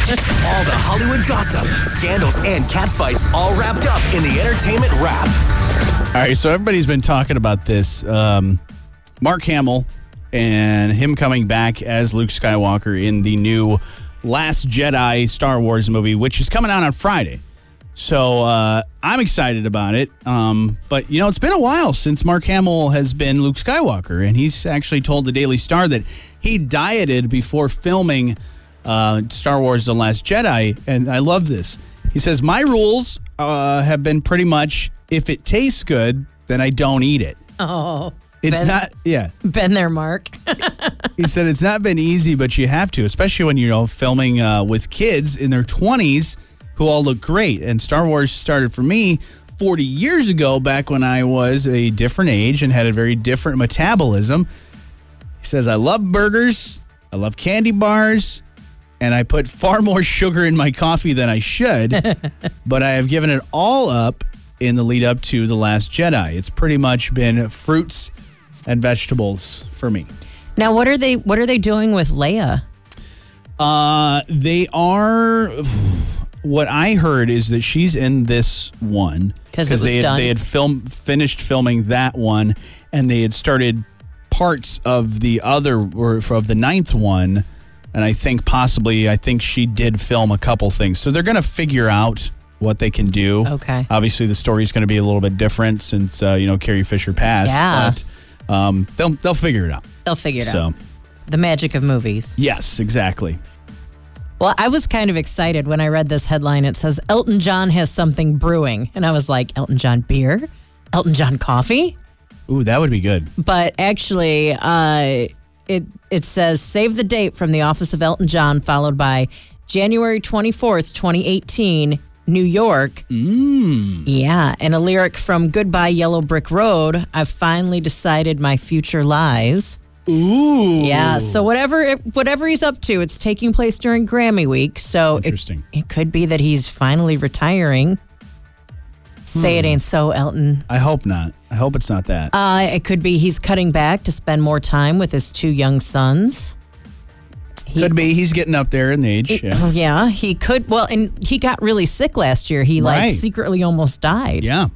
All the Hollywood gossip, scandals, and catfights all wrapped up in the Entertainment Wrap. All right, so everybody's been talking about this. Mark Hamill and him coming back as Luke Skywalker in the new Last Jedi Star Wars movie, which is coming out on Friday. So I'm excited about it. But, it's been a while since Mark Hamill has been Luke Skywalker. And he's actually told the Daily Star that he dieted before filming Star Wars The Last Jedi. And I love this. He says, my rules have been pretty much, if it tastes good, then I don't eat it. Oh, it's not, yeah. Been there, Mark. He said it's not been easy, but you have to, especially when you're filming with kids in their 20s who all look great. And Star Wars started for me 40 years ago, back when I was a different age and had a very different metabolism. He says, I love burgers, I love candy bars, and I put far more sugar in my coffee than I should, but I have given it all up in the lead up to The Last Jedi. It's pretty much been fruits and vegetables for me. Now, what are they doing with Leia? They are. What I heard is that she's in this one because they had finished filming that one, and they had started parts of the other or of the 9th one, and I think she did film a couple things. So they're going to figure out what they can do. Okay. Obviously, the story's going to be a little bit different since Carrie Fisher passed. Yeah. But they'll figure it out. They'll figure it out. The magic of movies. Yes, exactly. Well, I was kind of excited when I read this headline. It says Elton John has something brewing. And I was like, Elton John beer? Elton John coffee? Ooh, that would be good. But actually, it says save the date from the office of Elton John, followed by January 24th, 2018, New York. Yeah, and a lyric from Goodbye Yellow Brick Road. I've finally decided my future lies. Ooh. Yeah, so whatever he's up to, it's taking place during Grammy week. So interesting. It could be that he's finally retiring. Say it ain't so, Elton. I hope not. I hope it's not that. It could be he's cutting back to spend more time with his 2 young sons. Could be. He's getting up there in age. Yeah, he could. Well, and he got really sick last year. He secretly almost died. Yeah.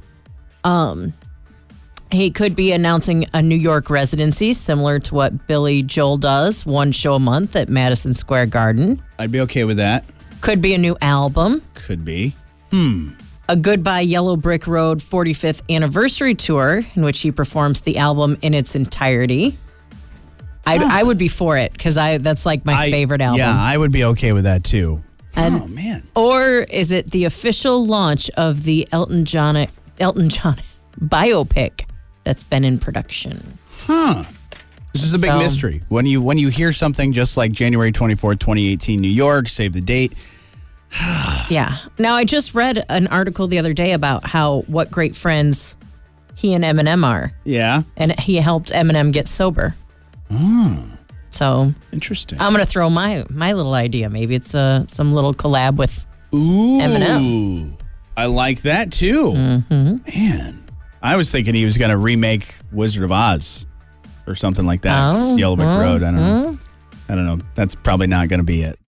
He could be announcing a New York residency similar to what Billy Joel does, 1 show a month at Madison Square Garden. I'd be okay with that. Could be a new album. Could be. A Goodbye Yellow Brick Road 45th anniversary tour in which he performs the album in its entirety. I would be for it because that's like my favorite album. Yeah, I would be okay with that too. Oh, man. Or is it the official launch of the Elton John biopic that's been in production? This is a big mystery. When you hear something just like January 24th, 2018, New York, save the date. Yeah. Now, I just read an article the other day about what great friends he and Eminem are. Yeah. And he helped Eminem get sober. So interesting. I'm going to throw my little idea. Maybe it's some little collab with Eminem. I like that too. Man, I was thinking he was going to remake Wizard of Oz or something like that. Yellow Brick Road. I don't know. That's probably not going to be it.